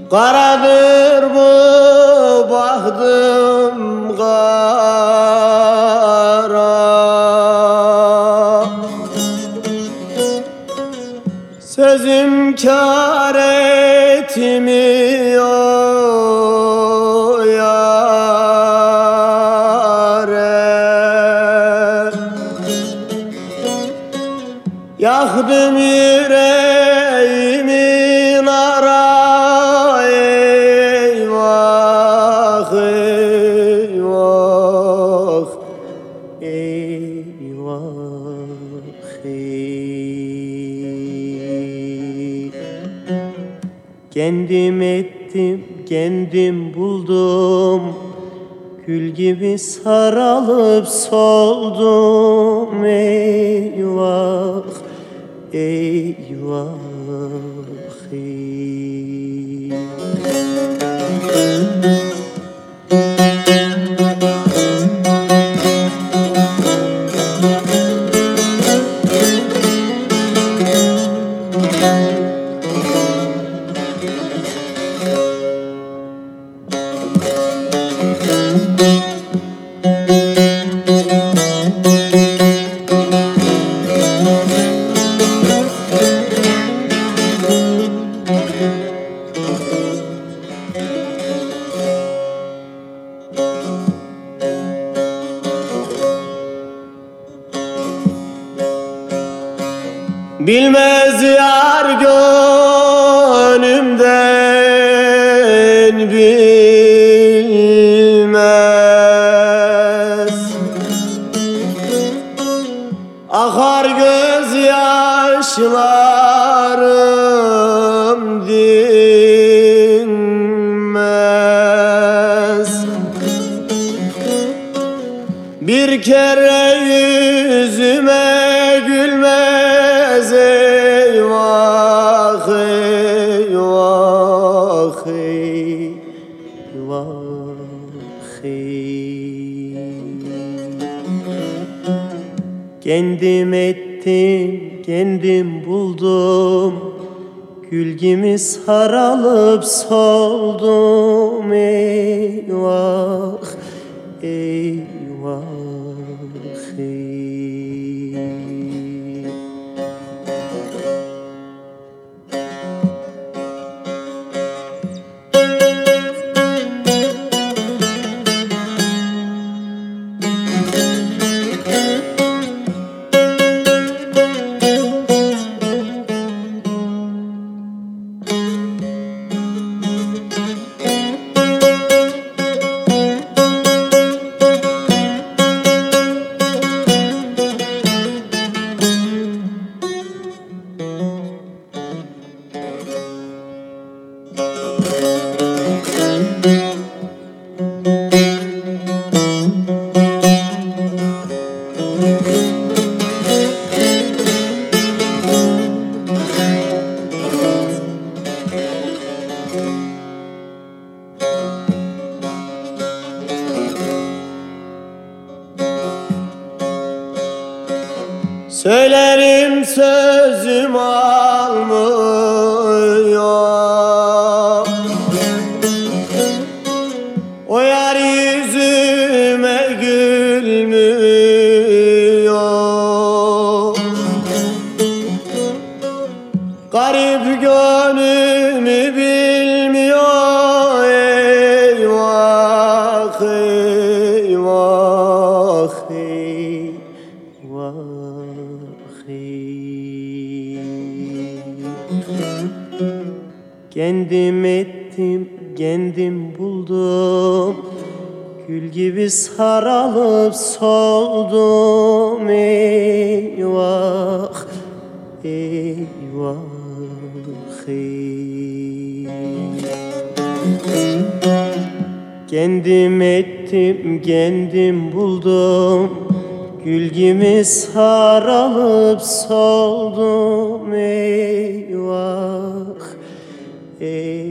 Karadır bu bahtım kara, sözüm kâr etmiyor yâre. Yaktım yüreğimi nara, eyvah eyvah eyvah ey. Kendim ettim, kendim buldum, gül gibi saralıp soldum, eyvah eyvah ey. Bilmez yar gönlümden bilmez. Akar gözyaşlarım dinmez. Bir kere yüzüme gülmez, eyvah eyvah eyvah ey. Kendim ettim, kendim buldum, gül gibi saralıp soldum, eyvah eyvah ey. Söylerim sözüm almıyor, o yar yüzüme gülmüyor. Garip gönlümü bilmiyor, eyvah eyvah eyvah ey. Kendim ettim, kendim buldum, gül gibi saralıp soldum, eyvah eyvah ey. Kendim ettim, kendim buldum, gül gibi saralıp soldum, eyvah eyvah.